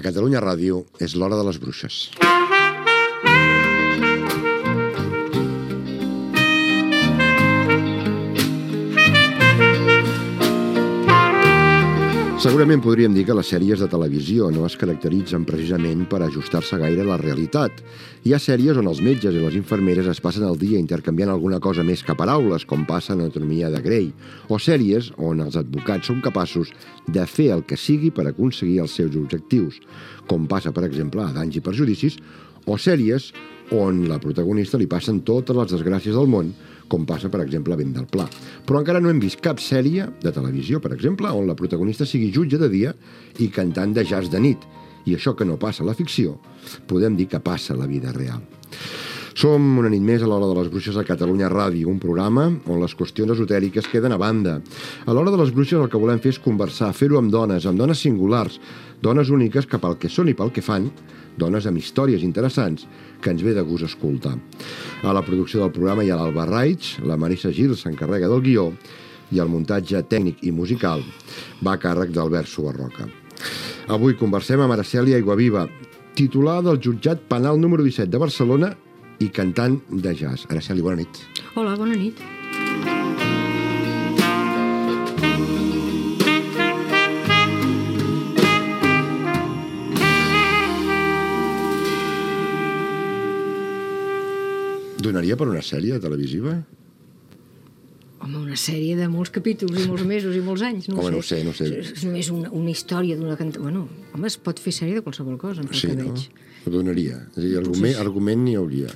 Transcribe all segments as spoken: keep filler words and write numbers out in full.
Catalunya Ràdio és l'hora de les bruixes. Segurament podríem dir que les sèries de televisió no es caracteritzen precisament per ajustar-se gaire a la realitat. Hi ha sèries on els metges i les infermeres es passen el dia intercanviant alguna cosa més que paraules, com passa en Anatomia de Grey, o sèries on els advocats són capaços de fer el que sigui per aconseguir els seus objectius, com passa, per exemple, a Danys i Perjudicis, o sèries on la protagonista li passen totes les desgràcies del món, com passa, per exemple, a Vent del Pla. Però encara no hem vist cap sèrie de televisió, per exemple, on la protagonista sigui jutge de dia i cantant de jazz de nit. I això que no passa a la ficció, podem dir que passa a la vida real. Som una nit més a l'Hora de les Bruixes a Catalunya Ràdio, un programa on les qüestions esotèriques queden a banda. A l'Hora de les Bruixes el que volem fer és conversar, fer-ho amb dones, amb dones singulars, dones úniques que pel que són i pel que fan, dones amb històries interessants que ens ve de gust escoltar. A la producció del programa hi ha l'Alba Raig, la Marissa Gil s'encarrega del guió i el muntatge tècnic i musical va a càrrec d'Albert Subarroca. Avui conversem amb Araceli Aiguaviva, titular del jutjat penal número disset de Barcelona i cantant de jazz. Araceli, bona nit. Hola, bona nit. Donaria per una sèrie televisiva? Home, una sèrie de molts capítols i molts mesos i molts anys, no Home, ho no sé, no sé. És només una, una història d'una canta... Bueno, home, es pot fer sèrie de qualsevol cosa, em Sí, que no? veig. Ho donaria. És a dir, argument, argument n'hi hauria.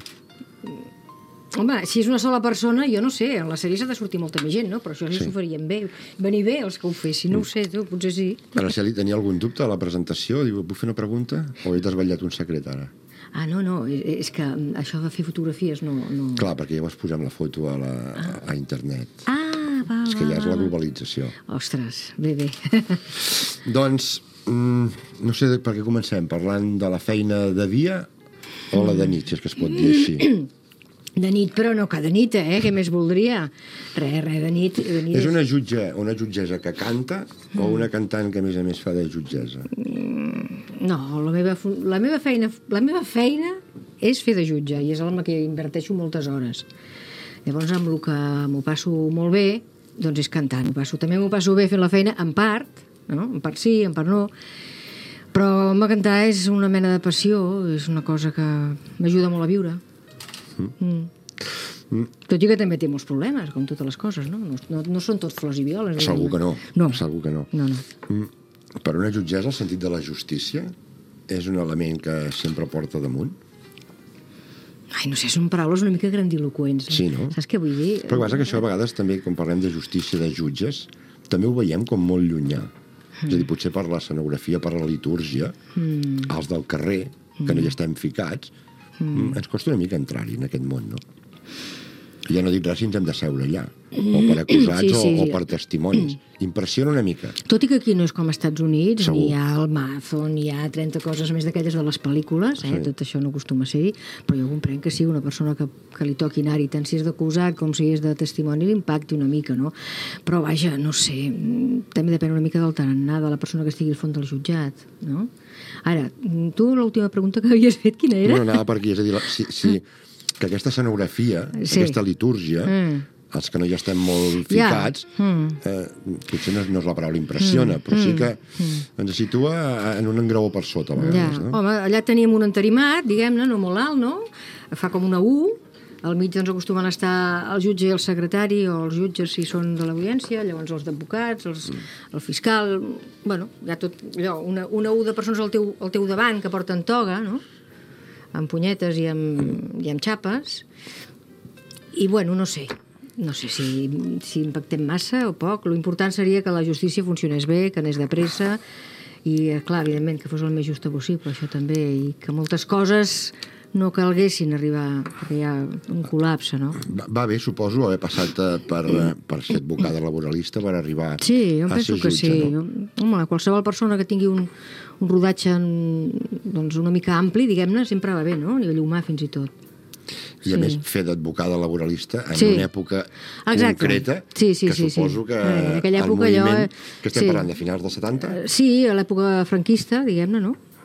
Home, si és una sola persona, jo no sé, en la sèrie s'ha de sortir molta més gent, no? Però això sí, Sí. s'ho farien bé. Venir bé els que ho fessin, no ho sé, tu, potser sí. Araceli, tenia algun dubte a la presentació? Diu, puc fer una pregunta? O he desvetllat un secret ara? Ah, no, no, és que això de fer fotografies no... no... Clar, perquè llavors posem la foto a, la, a internet. Ah, va, És que va, ja és la va. globalització. Ostres, bé, bé. Doncs, mm, no sé per què comencem, parlant de la feina de dia o la de nit, si és que es pot dir així. De nit, però no cada nit, eh? Què més voldria? Res, res, de nit... De nit És una jutge, una jutgessa que canta o una cantant que a més a més fa de jutgessa? No, la meva, fu- la meva feina la meva feina és fer de jutge i és amb la que inverteixo moltes hores. Llavors, amb el que m'ho passo molt bé, doncs és cantant. M'ho passo, també m'ho passo bé fent la feina, en part, no? En part sí, en part no. Però home, cantar és una mena de passió, és una cosa que m'ajuda molt a viure. Mm. Mm. Tot i que també té molts problemes, com totes les coses, no? No, no, no són tot flors i violes. Segur que no. No. Segur que no. No, no. Mm. Per una jutgessa, el sentit de la justícia és un element que sempre porta damunt? Ai, no sé, són paraules una mica grandiloquents. Sí, no? Saps què vull dir? Però el que passa que això a vegades també, quan parlem de justícia de jutges, també ho veiem com molt llunyà. Mm. És a dir, potser per la escenografia, per la litúrgia, mm. els del carrer, que no hi estem ficats, mm. ens costa una mica entrar-hi en aquest món, no? Ja no dic res si ens hem de seure allà, o per acusats Sí, sí. o, o per testimonis. Impressiona una mica. Tot i que aquí no és com als Estats Units, Segur. ni hi ha el mazo, ni hi ha trenta coses més d'aquelles de les pel·lícules, eh? Sí. Tot això no acostuma a ser-hi, però jo comprenc que sí, una persona que, que li toqui anar-hi, tant si és d'acusat com si és de testimoni, l'impacti una mica, no? Però vaja, no sé, també depèn una mica del tarannà de la persona que estigui al fons del jutjat, no? Ara, tu l'última pregunta que havies fet, quina era? No, no, anava per aquí, és a dir, la- si, si, que aquesta escenografia, Sí. aquesta litúrgia, Mm. els que no hi estem molt Ja. ficats, Mm. eh, potser no, és- no és la paraula impressiona, Mm. però sí Mm. que ens situa en un engraó per sota, a Ja. vegades, no? Home, allà teníem un enterimat, diguem-ne, no molt alt, no? Fa com una U, al mig doncs acostumen a estar el jutge i el secretari, o els jutges si són de l'audiència, llavors els d'advocats, els, el fiscal... Bueno, hi ha tot allò, una, una U de persones al teu, al teu davant que porten toga, no? Amb punyetes i amb, i amb xapes. I, bueno, no sé, no sé si, si impactem massa o poc. L'important seria que la justícia funcionés bé, que anés de pressa i, clar, evidentment, que fos el més justa possible, això també, i que moltes coses no calguessin arribar, perquè hi ha un col·lapse, no? Va, va bé, suposo, haver passat eh, per, eh, per ser advocada laboralista per arribar Sí, jo a penso ser que jutge, sí. no? Home, qualsevol persona que tingui un, un rodatge en, doncs una mica ampli, diguem-ne, sempre va bé, no? A nivell humà, fins i tot. I a Sí. més fer d'advocada laboralista en Sí. una època Exacte. concreta Sí, sí, que sí, suposo sí. que Eh, en aquella el època moviment allò, eh, que estem sí. parlant de finals dels setanta Eh, Sí, a l'època franquista, diguem-ne, no?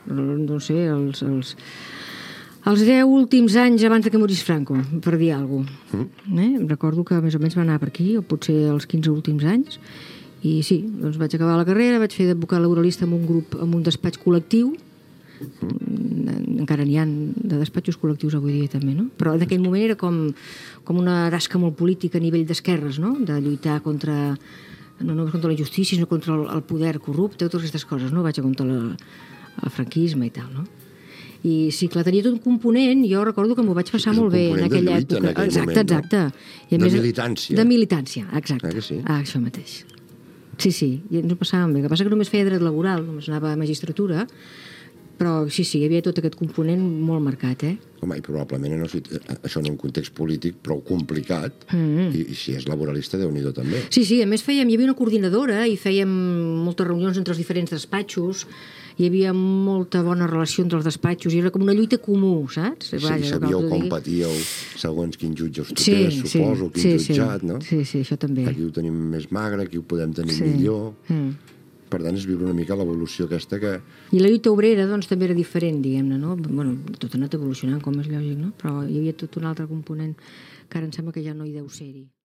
no sé, els, els, els deu últims anys abans de que morís Franco, per dir alguna cosa. Mm. Eh? Em recordo que més o menys va anar per aquí, o potser els quinze últims anys, i sí, doncs vaig acabar la carrera, vaig fer d'advocat laboralista en un grup, en un despatx col·lectiu. Mm. Encara n'hi ha de despatxos col·lectius avui dia també, no? Però en aquell moment era com, com una tasca molt política a nivell d'esquerres, no? De lluitar contra, no només contra la justícia, sinó contra el, el poder corrupte, totes aquestes coses, no? Vaig a contra la, el franquisme i tal, no? I sí, clar, tenia tot un component, jo recordo que m'ho vaig passar molt bé en aquella època. En aquell exacte, moment, exacte. No? I de més, militància. De militància, exacte. Ah, sí? Ah, això mateix. Sí, sí, i ens ho passàvem bé. El que passa que només feia dret laboral, només anava a magistratura, però sí, sí, hi havia tot aquest component molt marcat, eh? Home, i probablement en el, això en un context polític prou complicat, mm. i, i si és laboralista, Déu-n'hi-do també. Sí, sí, a més fèiem, hi havia una coordinadora i fèiem moltes reunions entre els diferents despatxos, hi havia molta bona relació entre els despatxos i era com una lluita comú, saps? Sí, Vaja, sabíeu com patíeu segons quin jutge us sí, toqués, suposo, sí, quin sí, jutjat, sí. no? Sí, sí, això també. Aquí ho tenim més magre, aquí ho podem tenir sí. millor. Mm. Per tant, és viure una mica l'evolució aquesta que... I la lluita obrera, doncs, també era diferent, diguem-ne, no? Bueno, tot ha anat evolucionant, com és lògic, no? Però hi havia tot un altre component que ara em sembla que ja no hi deu ser-hi.